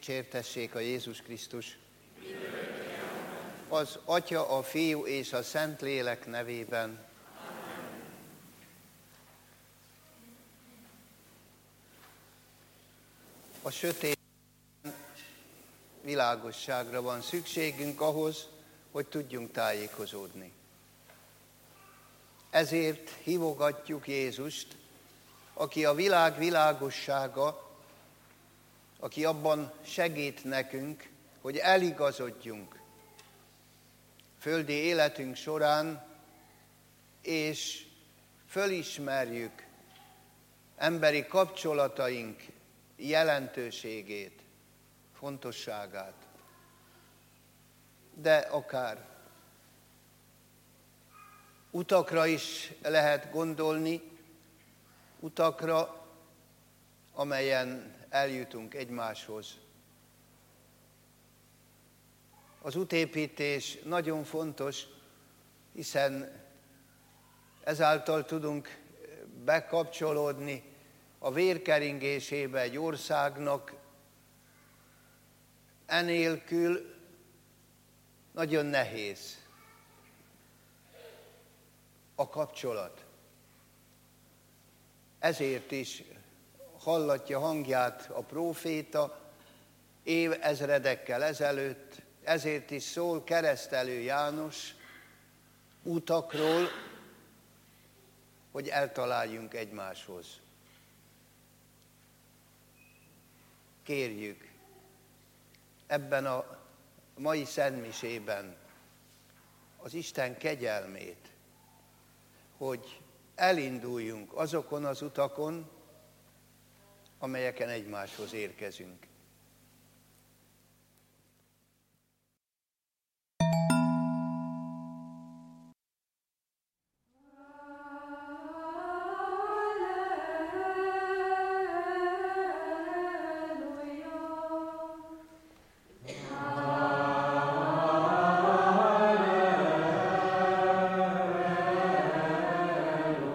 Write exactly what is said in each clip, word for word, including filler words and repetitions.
Dicsértessék a Jézus Krisztus! Az Atya, a Fiú és a Szentlélek nevében. A sötét világosságra van szükségünk ahhoz, hogy tudjunk tájékozódni. Ezért hívogatjuk Jézust, aki a világ világossága, aki abban segít nekünk, hogy eligazodjunk földi életünk során, és fölismerjük emberi kapcsolataink jelentőségét, fontosságát. De akár utakra is lehet gondolni, utakra, amelyen eljutunk egymáshoz. Az útépítés nagyon fontos, hiszen ezáltal tudunk bekapcsolódni a vérkeringésébe egy országnak. Enélkül nagyon nehéz a kapcsolat. Ezért is hallatja hangját a próféta évezredekkel ezelőtt, ezért is szól Keresztelő János utakról, hogy eltaláljunk egymáshoz. Kérjük ebben a mai szentmisében az Isten kegyelmét, hogy elinduljunk azokon az utakon, amelyeken egymáshoz érkezünk.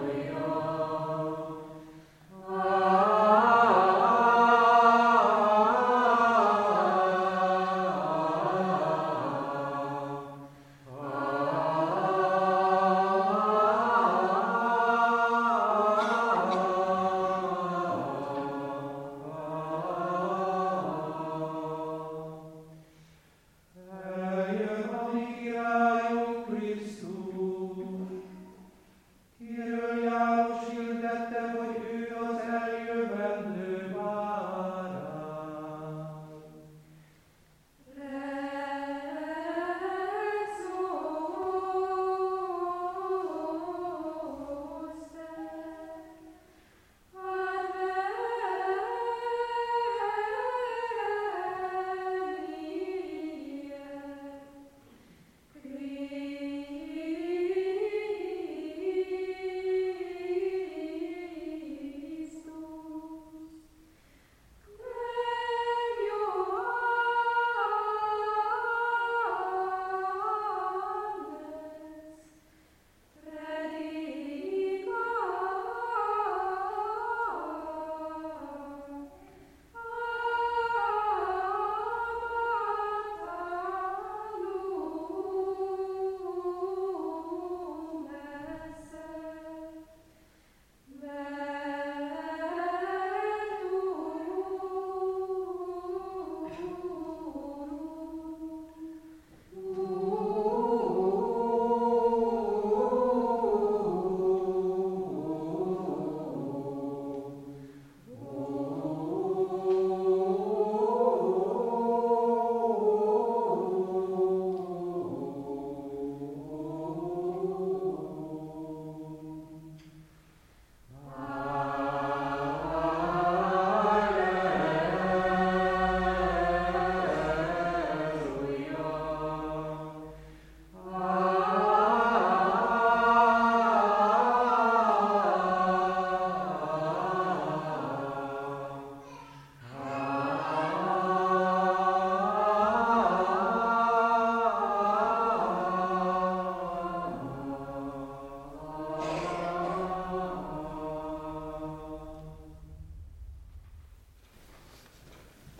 Alleluia.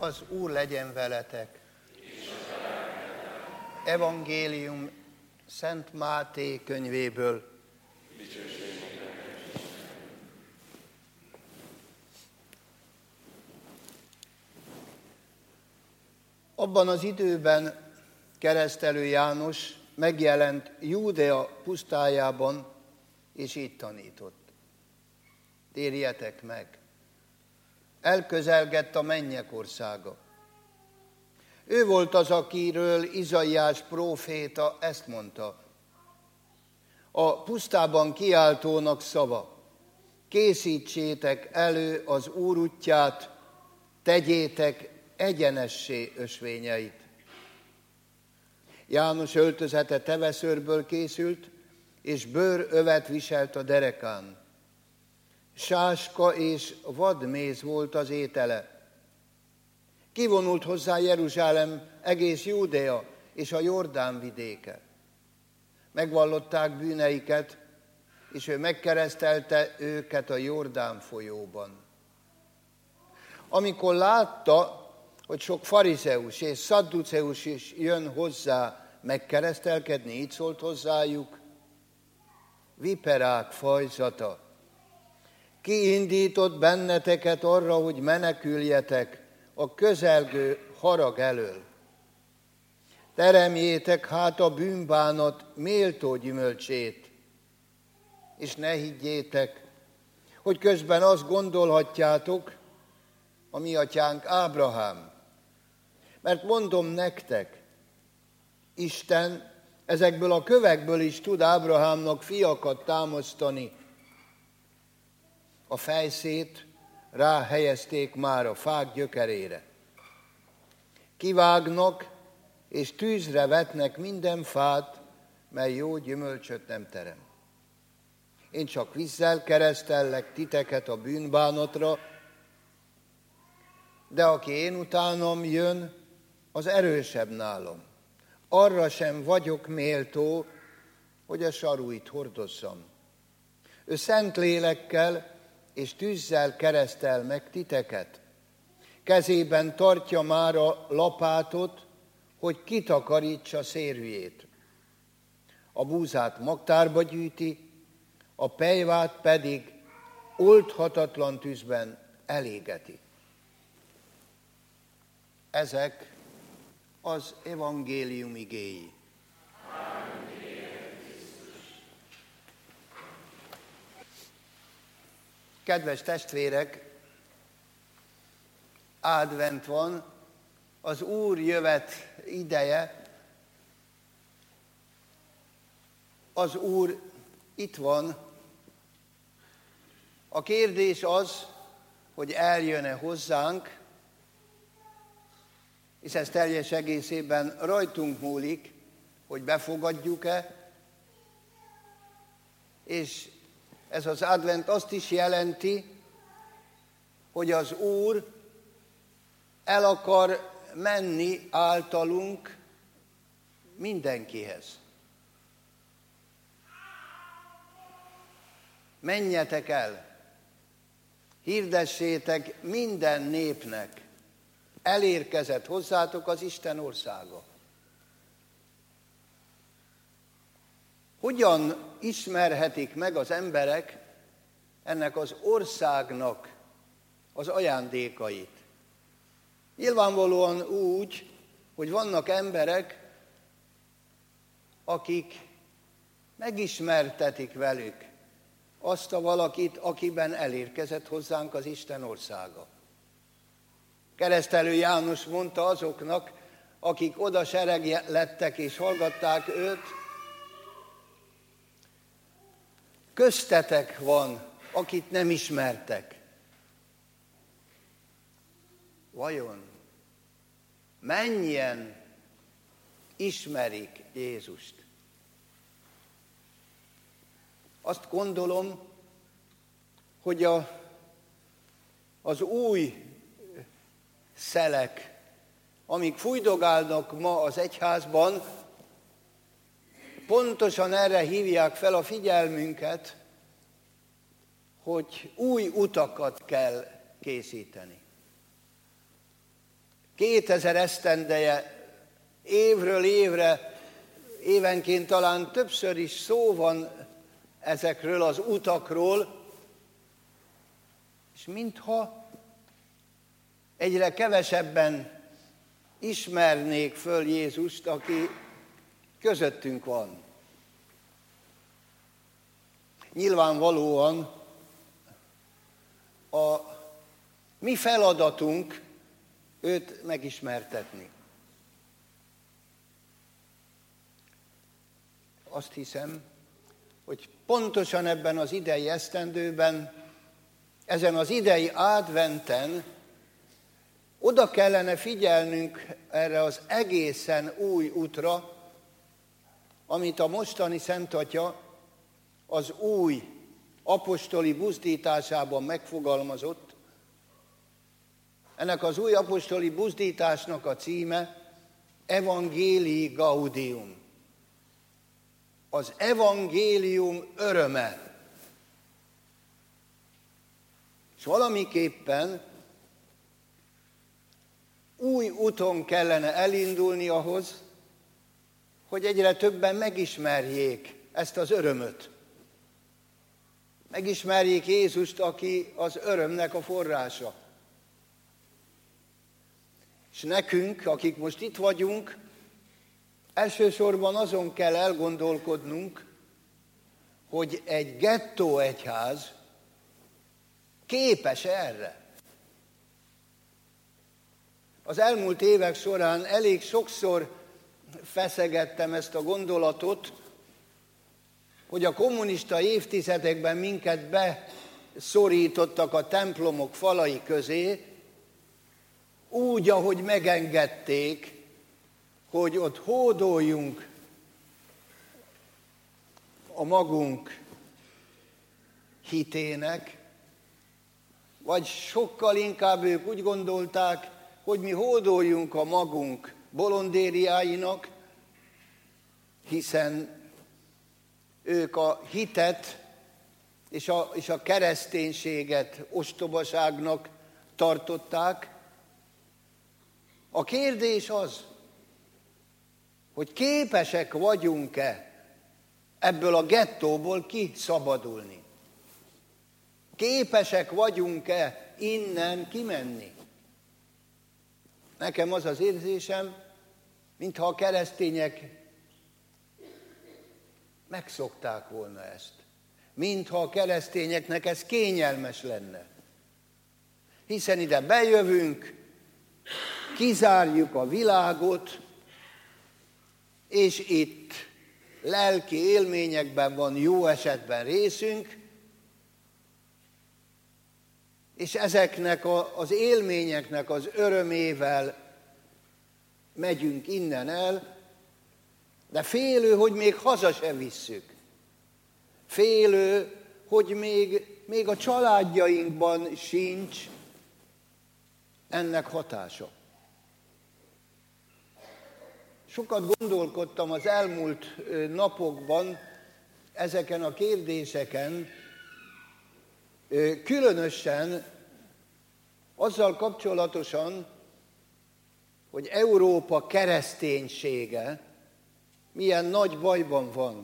Az Úr legyen veletek. Evangélium Szent Máté könyvéből. Abban az időben Keresztelő János megjelent Júdea pusztájában, és így tanított. Térjetek meg! Elközelgett a mennyek országa. Ő volt az, akiről Izaiás próféta ezt mondta. A pusztában kiáltónak szava: készítsétek elő az Úr útját, tegyétek egyenessé ösvényeit. János öltözete teveszőrből készült, és bőrövet viselt a derekán. Sáska és vadméz volt az étele. Kivonult hozzá Jeruzsálem, egész Júdea és a Jordán vidéke. Megvallották bűneiket, és ő megkeresztelte őket a Jordán folyóban. Amikor látta, hogy sok farizeus és szadduceus is jön hozzá megkeresztelkedni, így szólt hozzájuk: viperák fajzata, ki indított benneteket arra, hogy meneküljetek a közelgő harag elől? Teremjétek hát a bűnbánat méltó gyümölcsét, és ne higgyétek, hogy közben azt gondolhatjátok, a mi atyánk Ábrahám. Mert mondom nektek, Isten ezekből a kövekből is tud Ábrahámnak fiakat támasztani. A fejszét ráhelyezték már a fák gyökerére. Kivágnak és tűzre vetnek minden fát, mely jó gyümölcsöt nem terem. Én csak vízzel keresztellek titeket a bűnbánatra, de aki én utánam jön, az erősebb nálam. Arra sem vagyok méltó, hogy a sarúit hordozzam. Ő szent lélekkel és tűzzel keresztel meg titeket. Kezében tartja már a lapátot, hogy kitakarítsa szérűjét. A búzát magtárba gyűjti, a pejvát pedig oldhatatlan tűzben elégeti. Ezek az evangélium igéi. Kedves testvérek, advent van, az Úr jövet ideje, az Úr itt van. A kérdés az, hogy eljön-e hozzánk, és ez teljes egészében rajtunk múlik, hogy befogadjuk-e, és ez az advent azt is jelenti, hogy az Úr el akar menni általunk mindenkihez. Menjetek el, hirdessétek minden népnek, elérkezett hozzátok az Isten országa. Hogyan ismerhetik meg az emberek ennek az országnak az ajándékait? Nyilvánvalóan úgy, hogy vannak emberek, akik megismertetik velük azt a valakit, akiben elérkezett hozzánk az Isten országa. Keresztelő János mondta azoknak, akik oda sereglettek és hallgatták őt: köztetek van, akit nem ismertek. Vajon mennyien ismerik Jézust? Azt gondolom, hogy a, az új szelek, amik fújdogálnak ma az egyházban, pontosan erre hívják fel a figyelmünket, hogy új utakat kell készíteni. kétezer esztendeje, évről évre, évenként talán többször is szó van ezekről az utakról, és mintha egyre kevesebben ismernék föl Jézust, aki közöttünk van. Nyilvánvalóan a mi feladatunk őt megismertetni. Azt hiszem, hogy pontosan ebben az idei esztendőben, ezen az idei adventen oda kellene figyelnünk erre az egészen új útra, amit a mostani Szent Atya az új apostoli buzdításában megfogalmazott. Ennek az új apostoli buzdításnak a címe Evangelii Gaudium. Az evangélium öröme. És valamiképpen új úton kellene elindulni ahhoz, hogy egyre többen megismerjék ezt az örömöt. Megismerjék Jézust, aki az örömnek a forrása. És nekünk, akik most itt vagyunk, elsősorban azon kell elgondolkodnunk, hogy egy gettó egyház képes erre. Az elmúlt évek során elég sokszor feszegettem ezt a gondolatot, hogy a kommunista évtizedekben minket beszorítottak a templomok falai közé, úgy, ahogy megengedték, hogy ott hódoljunk a magunk hitének, vagy sokkal inkább ők úgy gondolták, hogy mi hódoljunk a magunk bolondériáinak, hiszen ők a hitet és a, és a kereszténységet ostobaságnak tartották. A kérdés az, hogy képesek vagyunk-e ebből a gettóból kiszabadulni? Képesek vagyunk-e innen kimenni? Nekem az az érzésem, mintha a keresztények megszokták volna ezt. Mintha a keresztényeknek ez kényelmes lenne. Hiszen ide bejövünk, kizárjuk a világot, és itt lelki élményekben van jó esetben részünk, és ezeknek a, az élményeknek az örömével megyünk innen el, de félő, hogy még haza se visszük. Félő, hogy még, még a családjainkban sincs ennek hatása. Sokat gondolkodtam az elmúlt napokban ezeken a kérdéseken, különösen azzal kapcsolatosan, hogy Európa kereszténysége milyen nagy bajban van.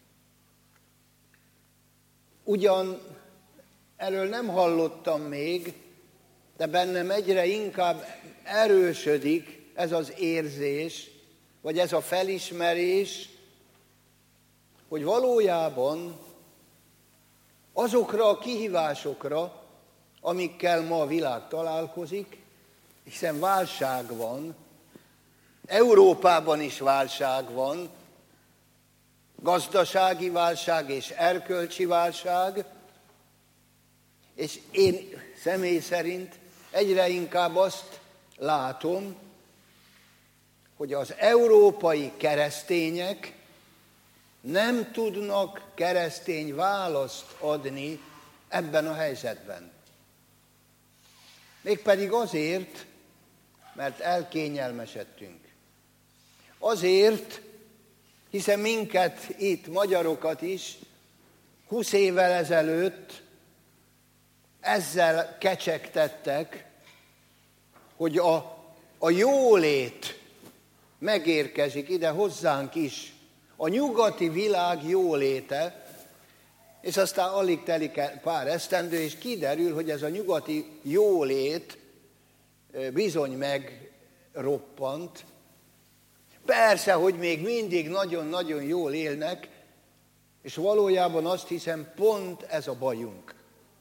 Ugyan erről nem hallottam még, de bennem egyre inkább erősödik ez az érzés, vagy ez a felismerés, hogy valójában azokra a kihívásokra, amikkel ma a világ találkozik, hiszen válság van, Európában is válság van, gazdasági válság és erkölcsi válság, és én személy szerint egyre inkább azt látom, hogy az európai keresztények nem tudnak keresztény választ adni ebben a helyzetben. Mégpedig azért, mert elkényelmesedtünk. Azért, hiszen minket itt, magyarokat is, húsz évvel ezelőtt ezzel kecsegtettek, hogy a a jólét megérkezik ide hozzánk is. A nyugati világ jóléte, és aztán alig telik el pár esztendő, és kiderül, hogy ez a nyugati jólét bizony megroppant. Persze, hogy még mindig nagyon-nagyon jól élnek, és valójában azt hiszem, pont ez a bajunk.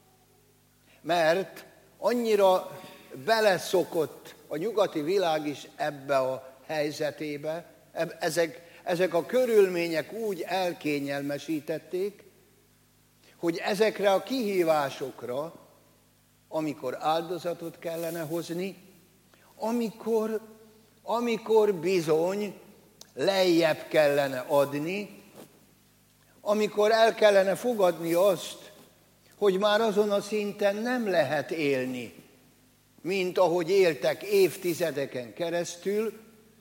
Mert annyira beleszokott a nyugati világ is ebbe a helyzetébe, ezek, ezek a körülmények úgy elkényelmesítették, hogy ezekre a kihívásokra, amikor áldozatot kellene hozni, amikor, amikor bizony lejjebb kellene adni, amikor el kellene fogadni azt, hogy már azon a szinten nem lehet élni, mint ahogy éltek évtizedeken keresztül,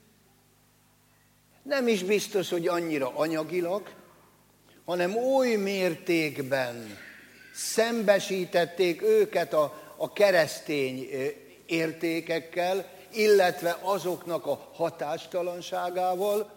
nem is biztos, hogy annyira anyagilag, hanem oly mértékben szembesítették őket a, a keresztény értékekkel, illetve azoknak a hatástalanságával,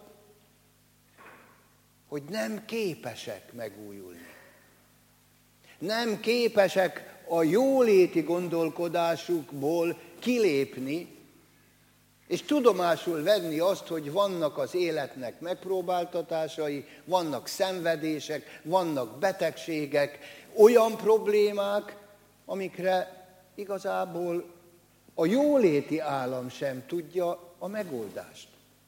hogy nem képesek megújulni. Nem képesek a jóléti gondolkodásukból kilépni, és tudomásul venni azt, hogy vannak az életnek megpróbáltatásai, vannak szenvedések, vannak betegségek, olyan problémák, amikre igazából a jóléti állam sem tudja a megoldást.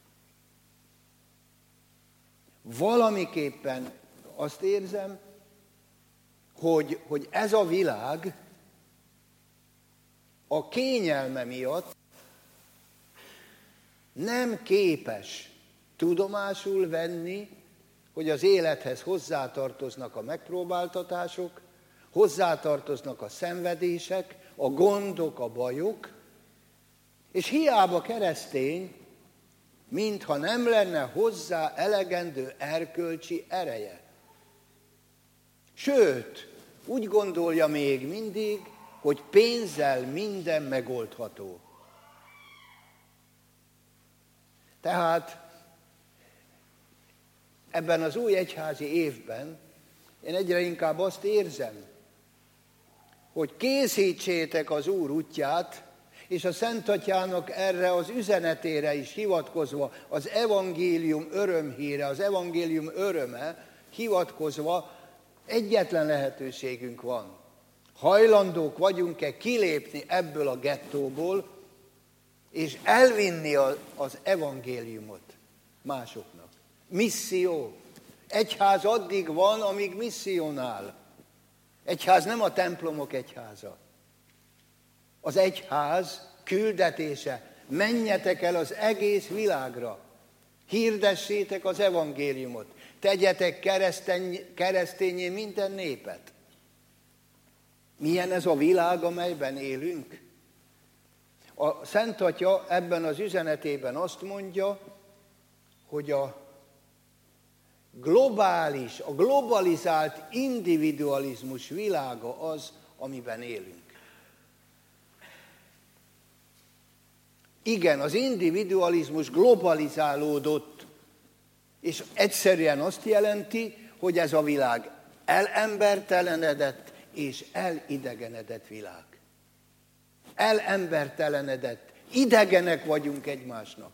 Valamiképpen azt érzem, hogy, hogy ez a világ a kényelme miatt nem képes tudomásul venni, hogy az élethez hozzátartoznak a megpróbáltatások, hozzátartoznak a szenvedések, a gondok, a bajok, és hiába keresztény, mintha nem lenne hozzá elegendő erkölcsi ereje. Sőt, úgy gondolja még mindig, hogy pénzzel minden megoldható. Tehát ebben az új egyházi évben én egyre inkább azt érzem, hogy készítsétek az Úr útját, és a Szent Atyának erre az üzenetére is hivatkozva, az evangélium örömhíre, az evangélium öröme hivatkozva egyetlen lehetőségünk van. Hajlandók vagyunk-e kilépni ebből a gettóból, és elvinni az evangéliumot másoknak. Misszió. Egyház addig van, amíg misszionál. Egyház nem a templomok egyháza. Az egyház küldetése. Menjetek el az egész világra. Hirdessétek az evangéliumot. Tegyetek keresztény, keresztényé minden népet. Milyen ez a világ, amelyben élünk? A Szent Atya ebben az üzenetében azt mondja, hogy a globális, a globalizált individualizmus világa az, amiben élünk. Igen, az individualizmus globalizálódott, és egyszerűen azt jelenti, hogy ez a világ elembertelenedett és elidegenedett világ. Elembertelenedett, idegenek vagyunk egymásnak.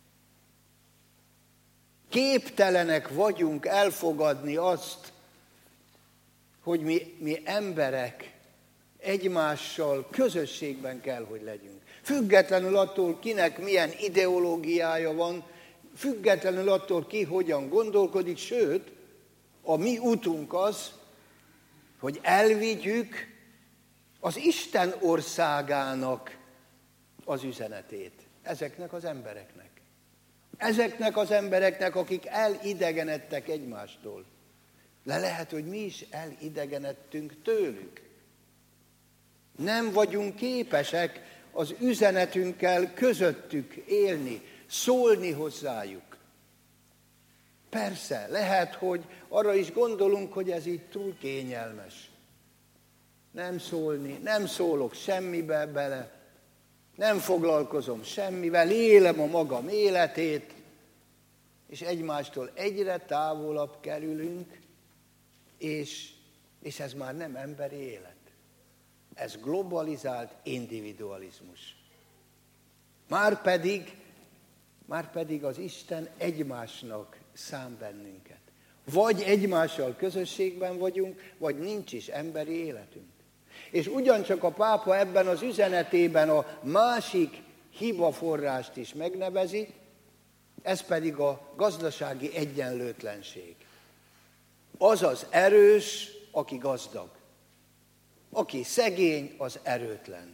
Képtelenek vagyunk elfogadni azt, hogy mi, mi emberek egymással közösségben kell, hogy legyünk. Függetlenül attól, kinek milyen ideológiája van, függetlenül attól, ki hogyan gondolkodik, sőt, a mi útunk az, hogy elvigyük az Isten országának az üzenetét ezeknek az embereknek. Ezeknek az embereknek, akik elidegenedtek egymástól. De lehet, hogy mi is elidegenedtünk tőlük. Nem vagyunk képesek az üzenetünkkel közöttük élni, szólni hozzájuk. Persze, lehet, hogy arra is gondolunk, hogy ez így túl kényelmes. Nem szólni, nem szólok semmibe bele. nem foglalkozom semmivel, élem a magam életét, és egymástól egyre távolabb kerülünk, és, és ez már nem emberi élet. Ez globalizált individualizmus. Márpedig, márpedig az Isten egymásnak szán bennünket. Vagy egymással közösségben vagyunk, vagy nincs is emberi életünk. És ugyancsak a pápa ebben az üzenetében a másik hibaforrást is megnevezi, ez pedig a gazdasági egyenlőtlenség. Az az erős, aki gazdag. Aki szegény, az erőtlen.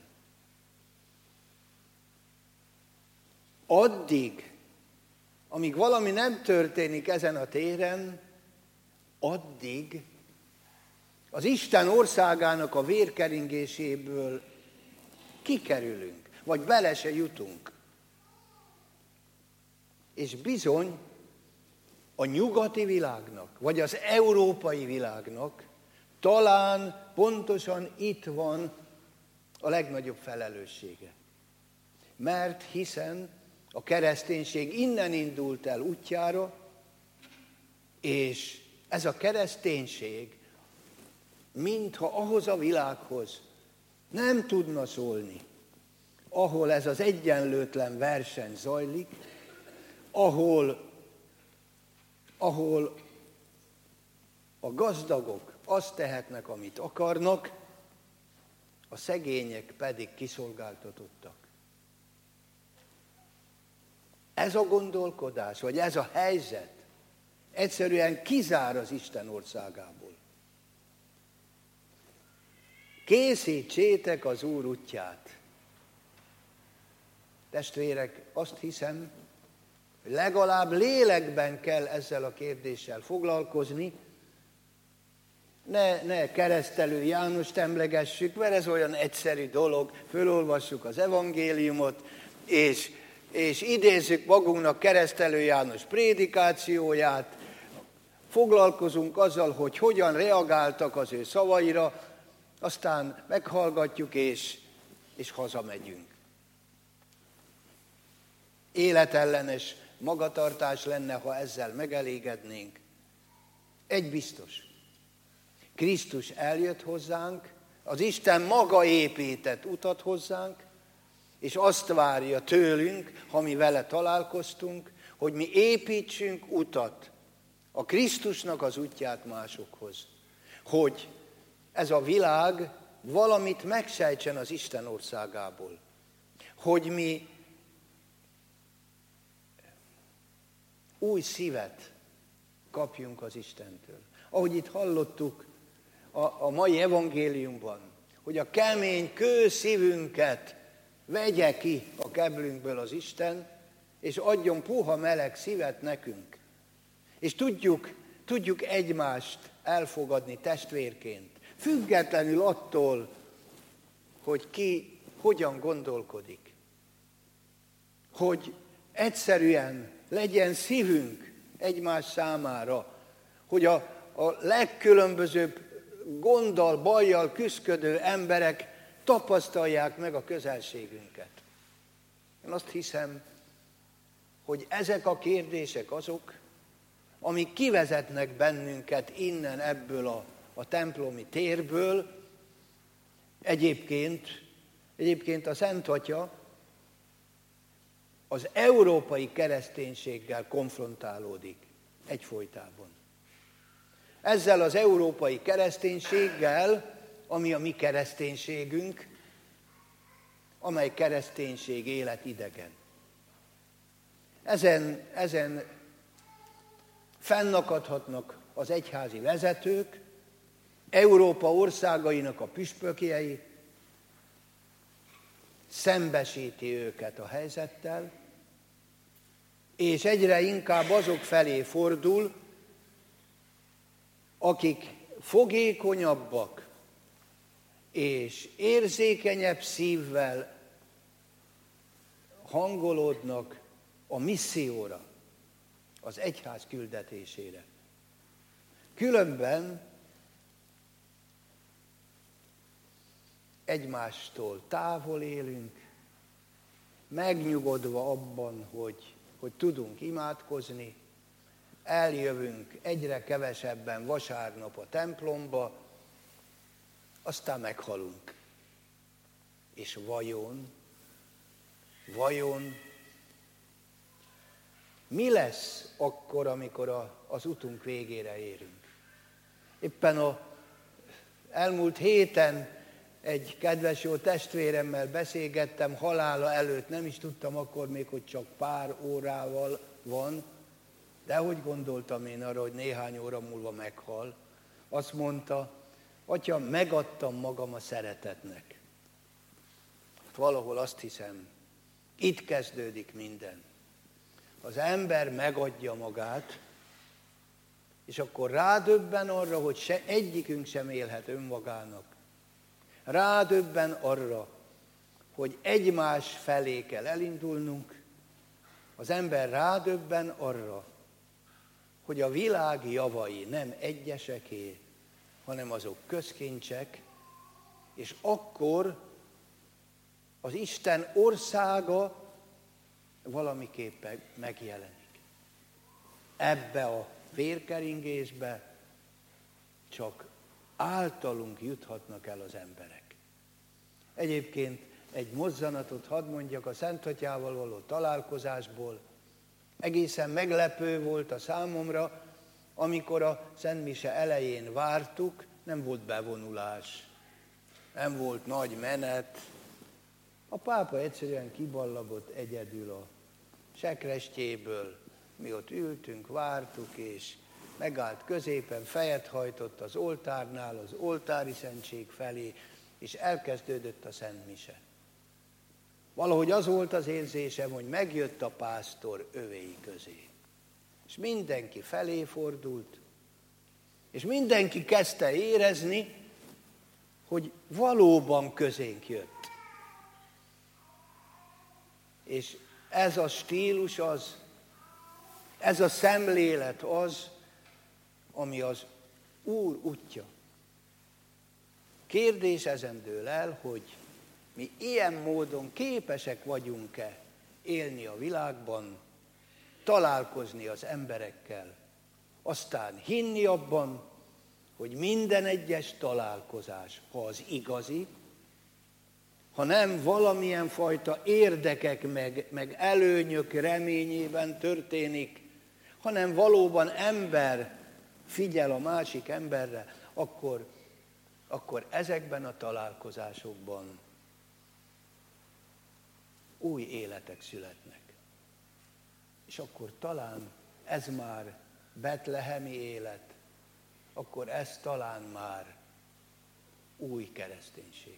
Addig, amíg valami nem történik ezen a téren, addig az Isten országának a vérkeringéséből kikerülünk, vagy bele se jutunk. És bizony a nyugati világnak, vagy az európai világnak talán pontosan itt van a legnagyobb felelőssége. Mert hiszen a kereszténység innen indult el útjára, és ez a kereszténység mintha ahhoz a világhoz nem tudna szólni, ahol ez az egyenlőtlen verseny zajlik, ahol, ahol a gazdagok azt tehetnek, amit akarnak, a szegények pedig kiszolgáltatottak. Ez a gondolkodás, vagy ez a helyzet egyszerűen kizár az Isten országából. Készítsétek az Úr útját. Testvérek, azt hiszem, hogy legalább lélekben kell ezzel a kérdéssel foglalkozni, ne, ne Keresztelő Jánost emlegessük, mert ez olyan egyszerű dolog, fölolvassuk az evangéliumot, és, és idézzük magunknak Keresztelő János prédikációját, foglalkozunk azzal, hogy hogyan reagáltak az ő szavaira, aztán meghallgatjuk, és, és hazamegyünk. Életellenes magatartás lenne, ha ezzel megelégednénk. Egy biztos. Krisztus eljött hozzánk, az Isten maga épített utat hozzánk, és azt várja tőlünk, ha mi vele találkoztunk, hogy mi építsünk utat, a Krisztusnak az útját másokhoz. Hogy ez a világ valamit megsejtsen az Isten országából. Hogy mi új szívet kapjunk az Istentől. Ahogy itt hallottuk a, a mai evangéliumban, hogy a kemény kőszívünket vegye ki a keblünkből az Isten, és adjon puha meleg szívet nekünk. És tudjuk, tudjuk egymást elfogadni testvérként, függetlenül attól, hogy ki hogyan gondolkodik. Hogy egyszerűen legyen szívünk egymás számára, hogy a, a legkülönbözőbb gonddal, bajjal küszködő emberek tapasztalják meg a közelségünket. Én azt hiszem, hogy ezek a kérdések azok, amik kivezetnek bennünket innen, ebből a, a templomi térből. Egyébként, egyébként a Szent Atya az európai kereszténységgel konfrontálódik egyfolytában. Ezzel az európai kereszténységgel, ami a mi kereszténységünk, amely kereszténység életidegen. Ezen, ezen fennakadhatnak az egyházi vezetők, Európa országainak a püspökjei, szembesíti őket a helyzettel, és egyre inkább azok felé fordul, akik fogékonyabbak és érzékenyebb szívvel hangolódnak a misszióra, az egyház küldetésére. Különben egymástól távol élünk, megnyugodva abban, hogy, hogy tudunk imádkozni, eljövünk egyre kevesebben vasárnap a templomba, aztán meghalunk. És vajon, vajon mi lesz akkor, amikor a, az utunk végére érünk? Éppen a elmúlt héten egy kedves jó testvéremmel beszélgettem, halála előtt, nem is tudtam akkor még, hogy csak pár órával van, de hogy gondoltam én arra, hogy néhány óra múlva meghal. Azt mondta, Atya, megadtam magam a szeretetnek. Valahol azt hiszem, itt kezdődik minden. Az ember megadja magát, és akkor rádöbben arra, hogy se egyikünk sem élhet önmagának. Rádöbben arra, hogy egymás felé kell elindulnunk. Az ember rádöbben arra, hogy a világ javai nem egyeseké, hanem azok közkincsek, és akkor az Isten országa valamiképpen megjelenik. Ebbe a vérkeringésbe csak általunk juthatnak el az emberek. Egyébként egy mozzanatot hadd mondjak a Szentatyával való találkozásból. Egészen meglepő volt a számomra, amikor a Szentmise elején vártuk, nem volt bevonulás, nem volt nagy menet. A pápa egyszerűen kiballagott egyedül a sekrestjéből. Mi ott ültünk, vártuk, és megállt középen, fejet hajtott az oltárnál, az oltári szentség felé, és elkezdődött a Szentmise. Valahogy az volt az érzésem, hogy megjött a pásztor övéi közé. És mindenki felé fordult, és mindenki kezdte érezni, hogy valóban közénk jött. És ez a stílus az, ez a szemlélet az, ami az Úr útja. Kérdés ezen dől el, hogy mi ilyen módon képesek vagyunk-e élni a világban, találkozni az emberekkel, aztán hinni abban, hogy minden egyes találkozás, ha az igazi, ha nem valamilyen fajta érdekek meg, meg előnyök reményében történik, hanem valóban ember figyel a másik emberre, akkor, akkor ezekben a találkozásokban új életek születnek. És akkor talán ez már betlehemi élet, akkor ez talán már új kereszténység.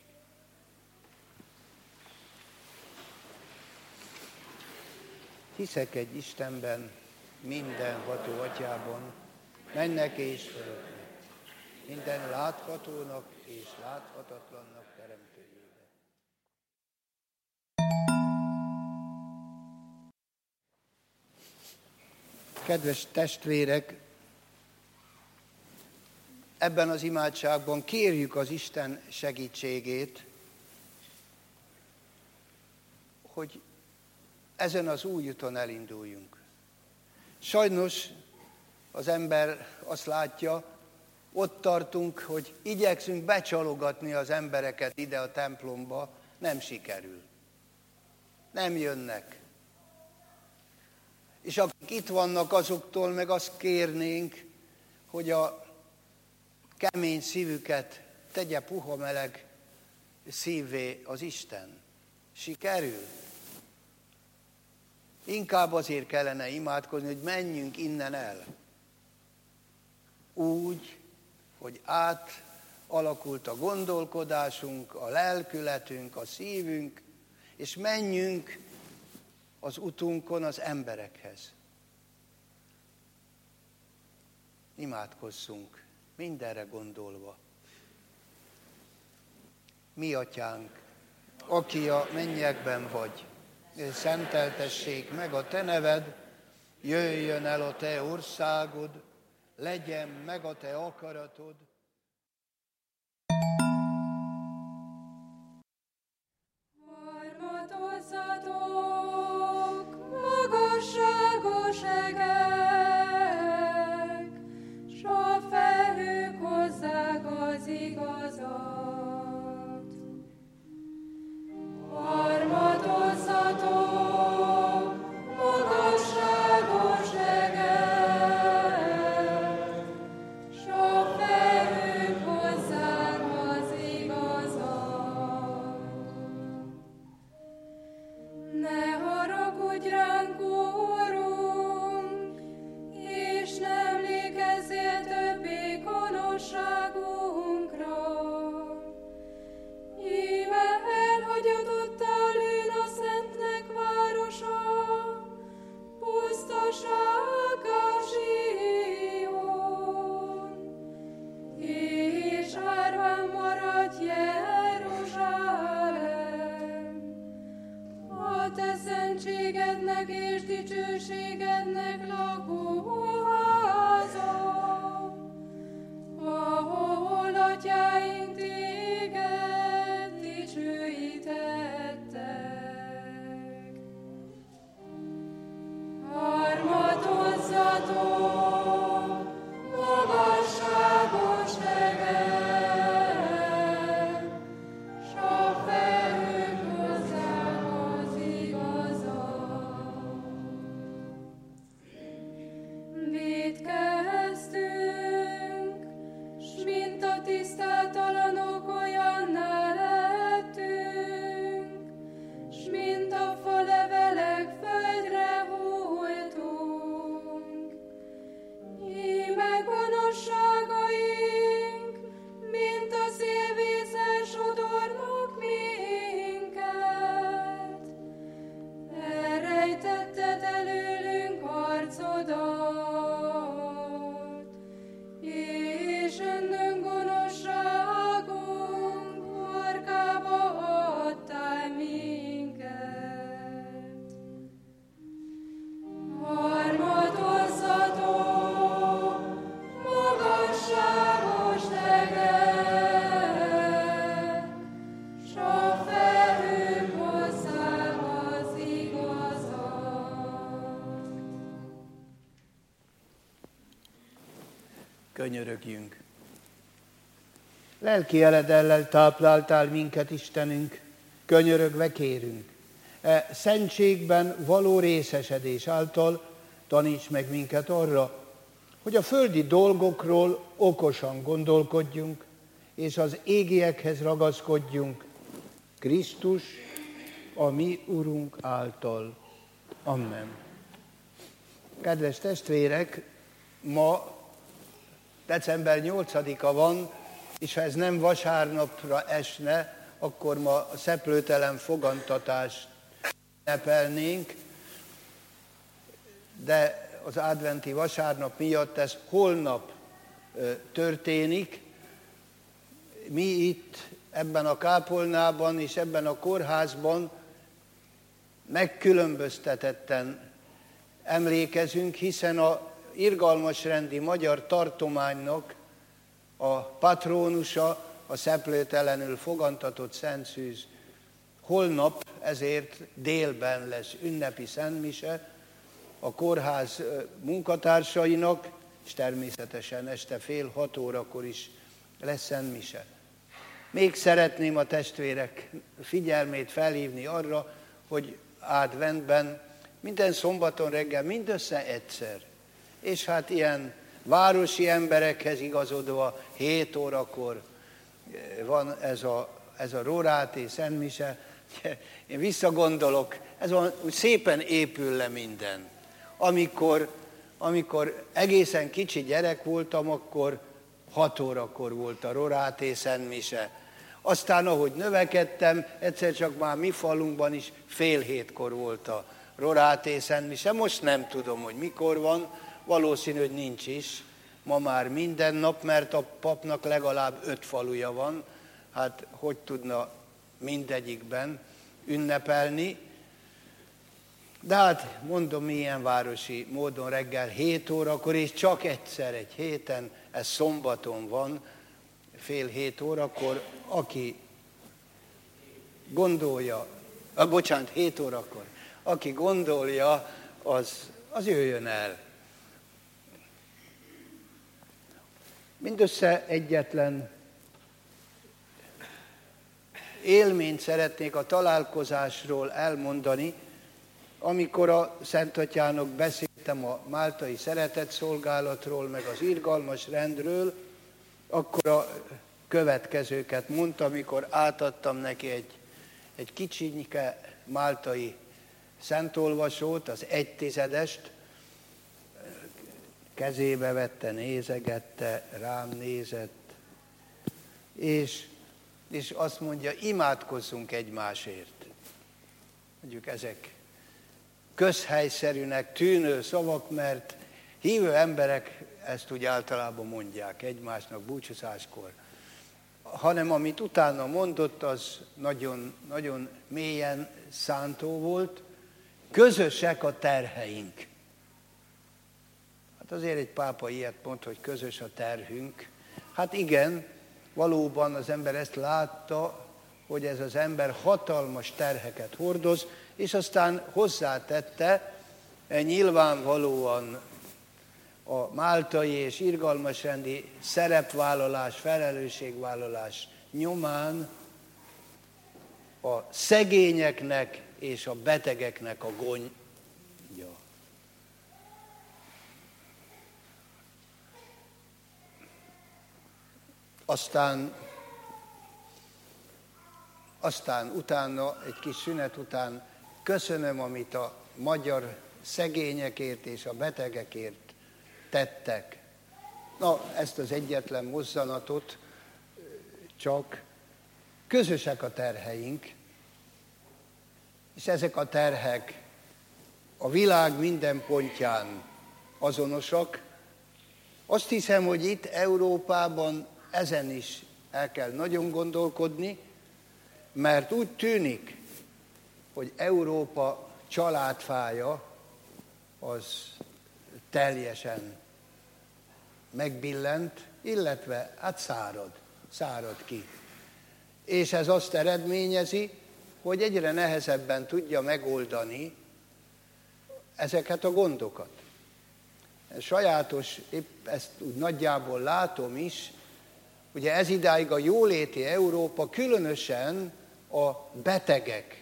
Hiszek egy Istenben, mindenható Atyában, mennek és földnek, minden láthatónak és láthatatlannak teremtőjében. Kedves testvérek, ebben az imádságban kérjük az Isten segítségét, hogy ezen az új úton elinduljunk. Sajnos az ember azt látja, ott tartunk, hogy igyekszünk becsalogatni az embereket ide a templomba, nem sikerül. Nem jönnek. És akik itt vannak, azoktól meg azt kérnénk, hogy a kemény szívüket tegye puha meleg szívvé az Isten. Sikerül? Inkább azért kellene imádkozni, hogy menjünk innen el. Úgy, hogy átalakult a gondolkodásunk, a lelkületünk, a szívünk, és menjünk az utunkon az emberekhez. Imádkozzunk, mindenre gondolva. Mi Atyánk, aki a mennyekben vagy, szenteltessék meg a te neved, jöjjön el a te országod, legyen meg a te akaratod. Harmatozzatok! magasságos egek, s a felhők hozzák az igazat. Harmatozzatok, magasságos egek, s a felhők hozzák az igazat. Ne haragudj ránk, Úrunk, és ne emlékezzél többé gonoszságunkra. Íme elhagyadottá lőn a szentnek városa, pusztasággá Zsion, és árván maradj Jeruzsálem. A te szentségednek és dicsőségednek lakóháza, ahol atyáink téged dicsőítettek. Harmatozzatok, magasságos egek, s a felhők hozzák az igazat. Vétkeztünk, s mint a tisztátalanok olyanná lettünk, s mint a falevelek földre hulltunk. Íme gonoszságaink, mint a szélvízzel sodornak minket. Elrejtetted előlünk arcodat, és önnön gonoszságunk farkába adtál minket. Harmatozzatok, magasságos egek, s a felhők hozzák az igazat. Könyörögjünk. Lelki eledellel tápláltál minket, Istenünk, könyörögve kérünk. E szentségben való részesedés által taníts meg minket arra, hogy a földi dolgokról okosan gondolkodjunk, és az égiekhez ragaszkodjunk, Krisztus, a mi Urunk által. Amen. Kedves testvérek, ma december nyolcadika van, és ha ez nem vasárnapra esne, akkor ma a szeplőtelen fogantatást ünnepelnénk, de az adventi vasárnap miatt ez holnap ö, történik. Mi itt ebben a kápolnában és ebben a kórházban megkülönböztetetten emlékezünk, hiszen a irgalmasrendi magyar tartománynak a patrónusa, a szeplőtelenül fogantatott Szent Szűz. Holnap ezért délben lesz ünnepi szentmise a kórház munkatársainak, és természetesen este fél hat órakor is lesz szentmise. Még szeretném a testvérek figyelmét felhívni arra, hogy adventben minden szombaton reggel mindössze egyszer, és hát ilyen városi emberekhez igazodva hét órakor van ez a, ez a Róráté szentmise. Én visszagondolok, ez van, úgy szépen épül le minden. Amikor, amikor egészen kicsi gyerek voltam, akkor hat órakor volt a Róráté szentmise. Aztán, ahogy növekedtem, egyszer csak már mi falunkban is fél hétkor volt a Róráté szentmise. Most nem tudom, hogy mikor van, valószínű, hogy nincs is. Ma már minden nap, mert a papnak legalább öt faluja van. Hát hogy tudna mindegyikben ünnepelni? De hát mondom, milyen városi módon reggel hét órakor, és csak egyszer egy héten, ez szombaton van, fél hét órakor, aki gondolja, ah, bocsánat, hét órakor, aki gondolja, az, az jöjjön el. Mindössze egyetlen élményt szeretnék a találkozásról elmondani, amikor a Szentatyának beszéltem a máltai szeretetszolgálatról, meg az irgalmas rendről, akkor a következőket mondta, amikor átadtam neki egy, egy kicsinyke máltai szentolvasót, az egytizedest, kezébe vette, nézegette, rám nézett, és, és azt mondja, imádkozzunk egymásért. Mondjuk ezek közhelyszerűnek tűnő szavak, mert hívő emberek ezt úgy általában mondják egymásnak búcsúzáskor. Hanem amit utána mondott, az nagyon, nagyon mélyen szántó volt. Közösek a terheink. Hát azért egy pápa ilyet mond, hogy közös a terhünk. Hát igen, valóban az ember ezt látta, hogy ez az ember hatalmas terheket hordoz, és aztán hozzátette nyilvánvalóan a máltai és irgalmasrendi szerepvállalás, felelősségvállalás nyomán a szegényeknek és a betegeknek a gondja. Aztán, aztán utána, egy kis szünet után köszönöm, amit a magyar szegényekért és a betegekért tettek. Na, ezt az egyetlen mozzanatot, csak közösek a terheink, és ezek a terhek a világ minden pontján azonosak. Azt hiszem, hogy itt Európában ezen is el kell nagyon gondolkodni, mert úgy tűnik, hogy Európa családfája az teljesen megbillent, illetve hát szárad, szárad ki. És ez azt eredményezi, hogy egyre nehezebben tudja megoldani ezeket a gondokat. Ez sajátos, épp ezt úgy nagyjából látom is, ugye ez idáig a jóléti Európa különösen a betegekről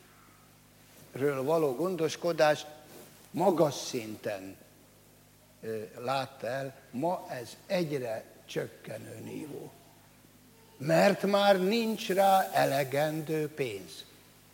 való gondoskodást magas szinten látta el, ma ez egyre csökkenő nívó. Mert már nincs rá elegendő pénz.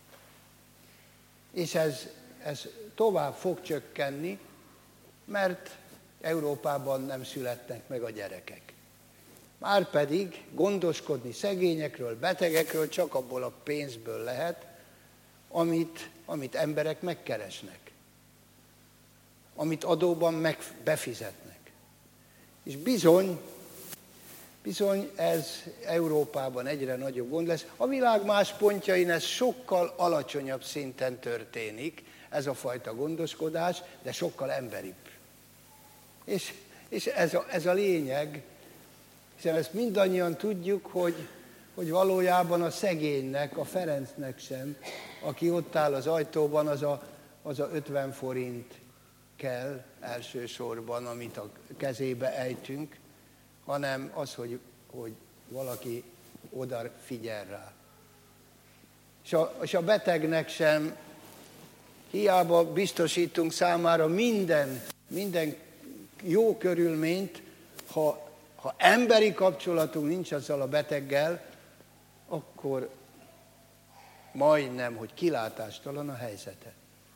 És ez, ez tovább fog csökkenni, mert Európában nem születnek meg a gyerekek. Márpedig gondoskodni szegényekről, betegekről csak abból a pénzből lehet, amit, amit emberek megkeresnek. Amit adóban meg befizetnek. És bizony, bizony ez Európában egyre nagyobb gond lesz. A világ más pontjain ez sokkal alacsonyabb szinten történik, ez a fajta gondoskodás, de sokkal emberibb. És, és ez, a, ez a lényeg, hiszen ezt mindannyian tudjuk, hogy, hogy valójában a szegénynek, a Ferencnek sem, aki ott áll az ajtóban, az a, az a ötven forint kell elsősorban, amit a kezébe ejtünk, hanem az, hogy, hogy valaki oda figyel rá. És a, és a betegnek sem hiába biztosítunk számára minden, minden jó körülményt, ha, ha emberi kapcsolatunk nincs azzal a beteggel, akkor majdnem, hogy kilátástalan a helyzete.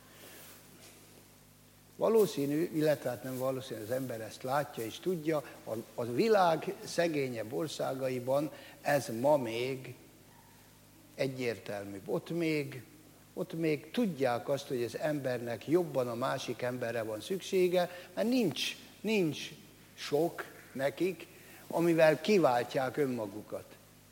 Valószínű, illetve hát nem valószínű, az ember ezt látja és tudja, a, a világ szegényebb országaiban ez ma még egyértelműbb. Ott még, ott még tudják azt, hogy az embernek jobban a másik emberre van szüksége, mert nincs, nincs sok nekik, amivel kiváltják önmagukat.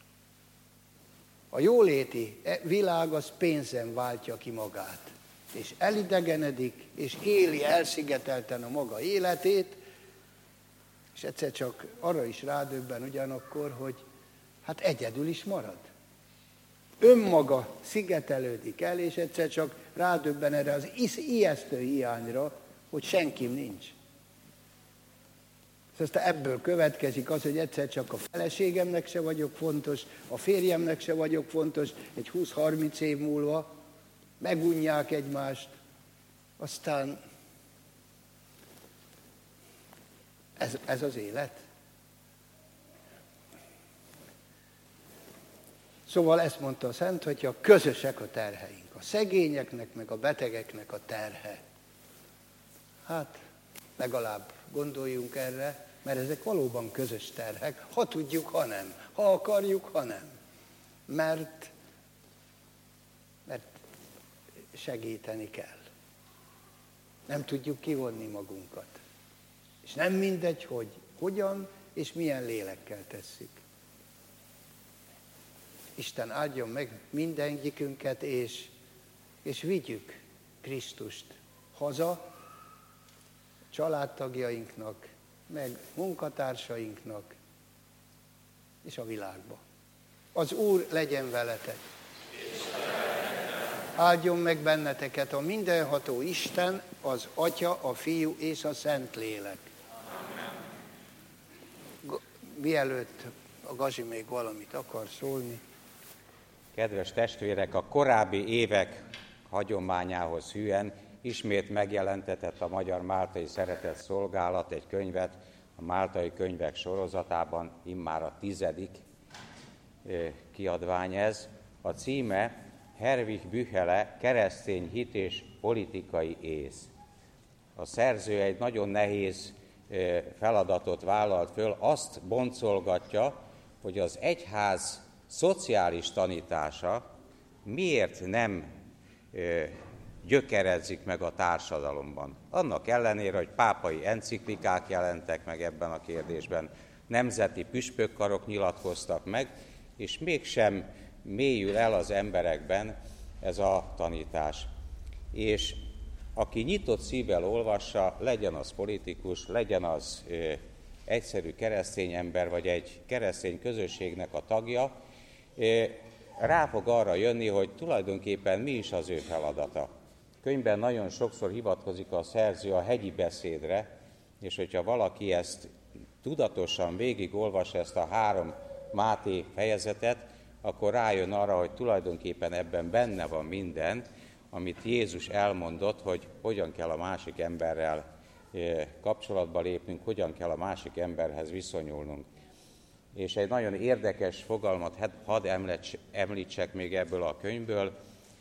A jóléti világ az pénzen váltja ki magát. És elidegenedik, és éli elszigetelten a maga életét, és egyszer csak arra is rádöbben ugyanakkor, hogy hát egyedül is marad. Önmaga szigetelődik el, és egyszer csak rádöbben erre az ijesztő hiányra, hogy senkim nincs. És aztán ebből következik az, hogy egyszer csak a feleségemnek se vagyok fontos, a férjemnek se vagyok fontos, egy húsz-harminc év múlva megunják egymást, aztán ez, ez az élet. Szóval ezt mondta a Szent Atya, közösek a terheink, a szegényeknek, meg a betegeknek a terhe. Hát, legalább gondoljunk erre, mert ezek valóban közös terhek, ha tudjuk, ha nem, ha akarjuk, ha nem. Mert, mert segíteni kell. Nem tudjuk kivonni magunkat. És nem mindegy, hogy hogyan és milyen lélekkel tesszük. Isten áldjon meg mindegyikünket, és, és vigyük Krisztust haza, családtagjainknak, meg munkatársainknak, és a világba. Az Úr legyen veletek. Áldjon meg benneteket a mindenható Isten, az Atya, a Fiú és a Szentlélek. Mielőtt a Gazi még valamit akar szólni. Kedves testvérek, a korábbi évek hagyományához hűen ismét megjelentetett a Magyar Máltai Szeretett Szolgálat egy könyvet, a Máltai Könyvek sorozatában, immár a tizedik kiadvány ez. A címe Herwig Büchele, keresztény hit és politikai ész. A szerző egy nagyon nehéz feladatot vállalt föl, azt boncolgatja, hogy az egyház szociális tanítása miért nem gyökeredzik meg a társadalomban. Annak ellenére, hogy pápai enciklikák jelentek meg ebben a kérdésben, nemzeti püspökkarok nyilatkoztak meg, és mégsem mélyül el az emberekben ez a tanítás. És aki nyitott szívvel olvassa, legyen az politikus, legyen az ö, egyszerű keresztény ember, vagy egy keresztény közösségnek a tagja, ö, rá fog arra jönni, hogy tulajdonképpen mi is az ő feladata. Könyvben nagyon sokszor hivatkozik a szerző a hegyi beszédre, és hogyha valaki ezt tudatosan végigolvas, ezt a három Máté fejezetet, akkor rájön arra, hogy tulajdonképpen ebben benne van minden, amit Jézus elmondott, hogy hogyan kell a másik emberrel kapcsolatba lépnünk, hogyan kell a másik emberhez viszonyulnunk. És egy nagyon érdekes fogalmat hadd említsek még ebből a könyvből,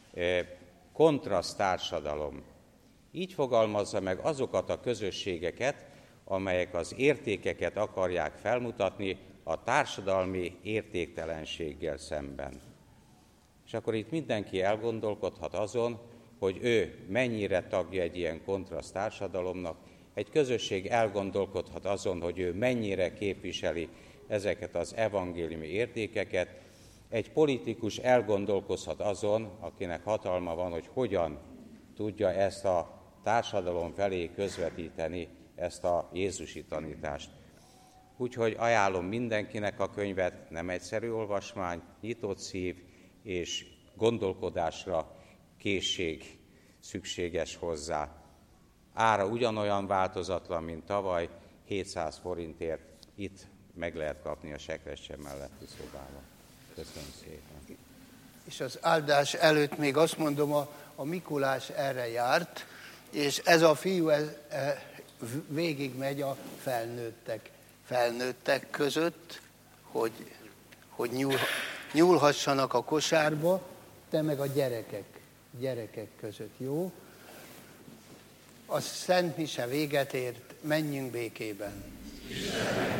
kontraszt társadalom. Így fogalmazza meg azokat a közösségeket, amelyek az értékeket akarják felmutatni a társadalmi értéktelenséggel szemben. És akkor itt mindenki elgondolkodhat azon, hogy ő mennyire tagja egy ilyen kontraszt társadalomnak, egy közösség elgondolkodhat azon, hogy ő mennyire képviseli ezeket az evangéliumi értékeket, egy politikus elgondolkozhat azon, akinek hatalma van, hogy hogyan tudja ezt a társadalom felé közvetíteni, ezt a jézusi tanítást. Úgyhogy ajánlom mindenkinek a könyvet, nem egyszerű olvasmány, nyitott szív és gondolkodásra készség szükséges hozzá. Ára ugyanolyan változatlan, mint tavaly, hétszáz forintért itt meg lehet kapni a Sekrestye melletti szobában. Köszönöm szépen. És az áldás előtt még azt mondom, a, a Mikulás erre járt, és ez a fiú ez, e, végig megy a felnőttek, felnőttek között, hogy, hogy nyúl, nyúlhassanak a kosárba, te meg a gyerekek, gyerekek között, jó? A Szent Mise véget ért, menjünk békében. Isten.